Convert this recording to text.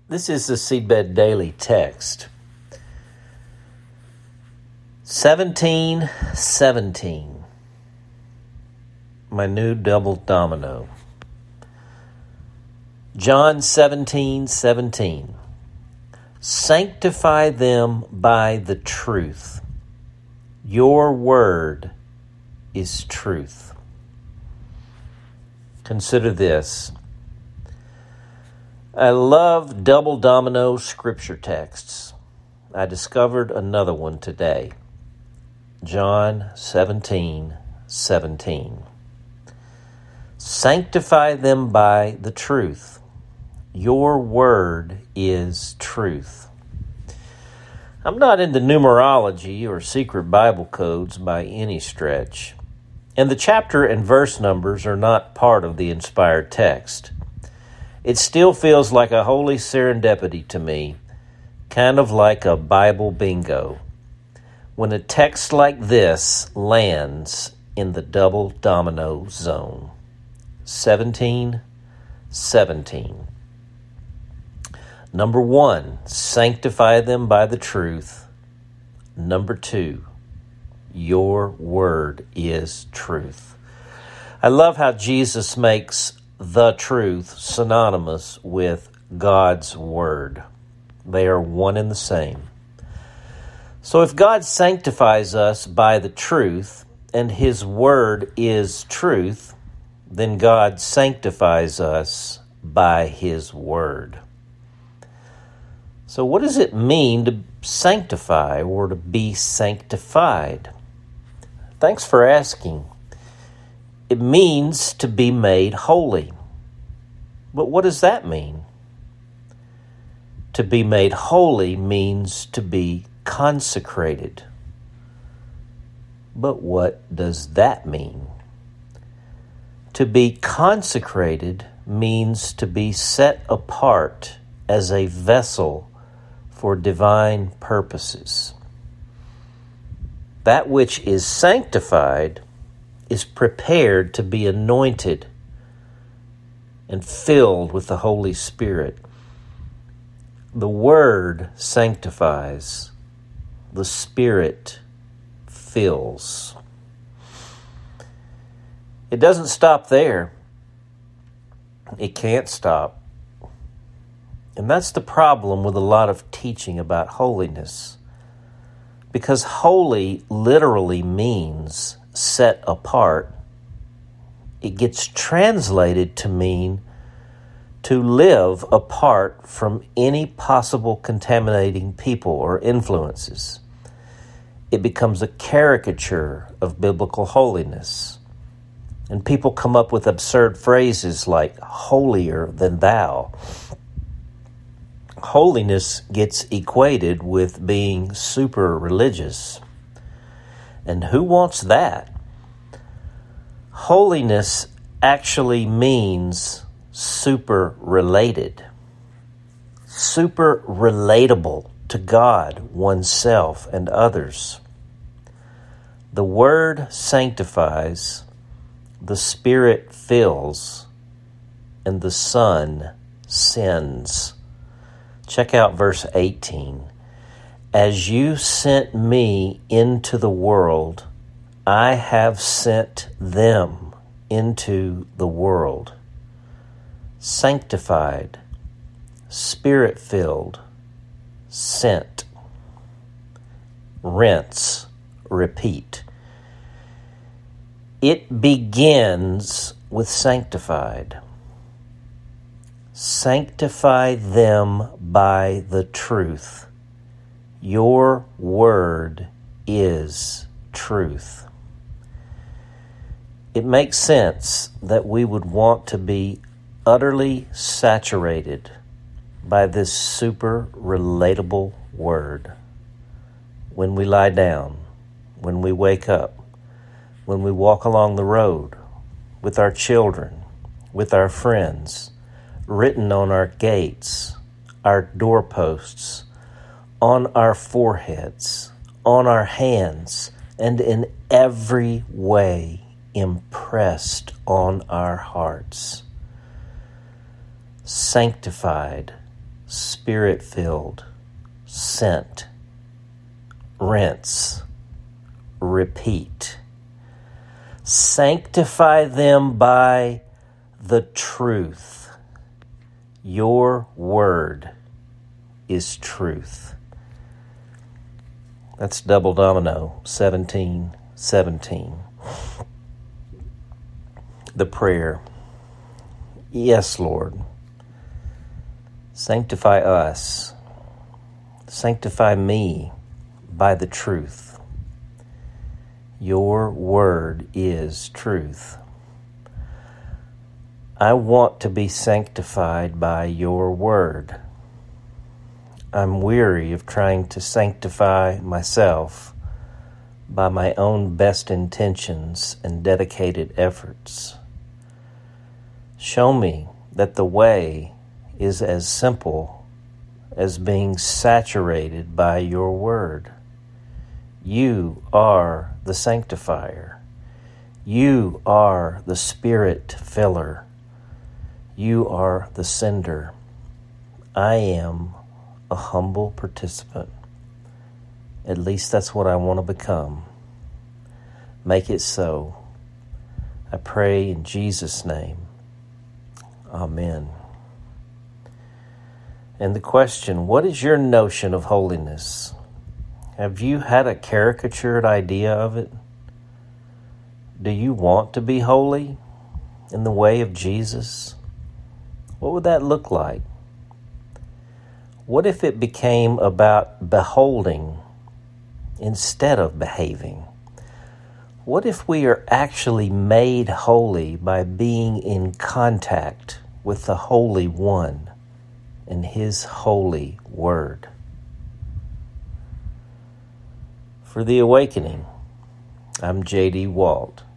This is the Seedbed Daily text. 17:17. My new double domino. John 17:17. Sanctify them by the truth. Your word is truth. Consider this. I love double domino scripture texts. I discovered another one today. John 17:17. Sanctify them by the truth. Your word is truth. I'm not into numerology or secret Bible codes by any stretch, and the chapter and verse numbers are not part of the inspired text. It still feels like a holy serendipity to me, kind of like a Bible bingo, when a text like this lands in the double domino zone. 17:17. Number 1, sanctify them by the truth. Number 2, your word is truth. I love how Jesus makes the truth synonymous with God's word. They are one and the same. So if God sanctifies us by the truth and his word is truth, then God sanctifies us by his word. So what does it mean to sanctify or to be sanctified? Thanks for asking. It means to be made holy. But what does that mean? To be made holy means to be consecrated. But what does that mean? To be consecrated means to be set apart as a vessel for divine purposes. That which is sanctified is prepared to be anointed and filled with the Holy Spirit. The Word sanctifies, the Spirit fills. It doesn't stop there. It can't stop. And that's the problem with a lot of teaching about holiness. Because holy literally means set apart. It gets translated to mean to live apart from any possible contaminating people or influences. It becomes a caricature of biblical holiness. And people come up with absurd phrases like holier than thou. Holiness gets equated with being super religious. And who wants that? Holiness actually means super related, super relatable to God, oneself, and others. The Word sanctifies, the Spirit fills, and the Son sends. Check out verse 18. As you sent me into the world, I have sent them into the world. Sanctified, Spirit-filled, sent. Rinse, repeat. It begins with sanctified. Sanctify them by the truth. Your word is truth. It makes sense that we would want to be utterly saturated by this super relatable word. When we lie down, when we wake up, when we walk along the road, with our children, with our friends, written on our gates, our doorposts, on our foreheads, on our hands, and in every way impressed on our hearts. Sanctified, Spirit-filled, sent, rinse, repeat. Sanctify them by the truth. Your word is truth. That's double domino, 17:17. The prayer. Yes, Lord. Sanctify us. Sanctify me by the truth. Your word is truth. I want to be sanctified by your word. I'm weary of trying to sanctify myself by my own best intentions and dedicated efforts. Show me that the way is as simple as being saturated by your word. You are the sanctifier. You are the spirit filler. You are the sender. I am a humble participant. At least that's what I want to become. Make it so. I pray in Jesus' name. Amen. And the question, what is your notion of holiness? Have you had a caricatured idea of it? Do you want to be holy in the way of Jesus? What would that look like? What if it became about beholding instead of behaving? What if we are actually made holy by being in contact with the Holy One and His holy word? For The Awakening, I'm J.D. Walt.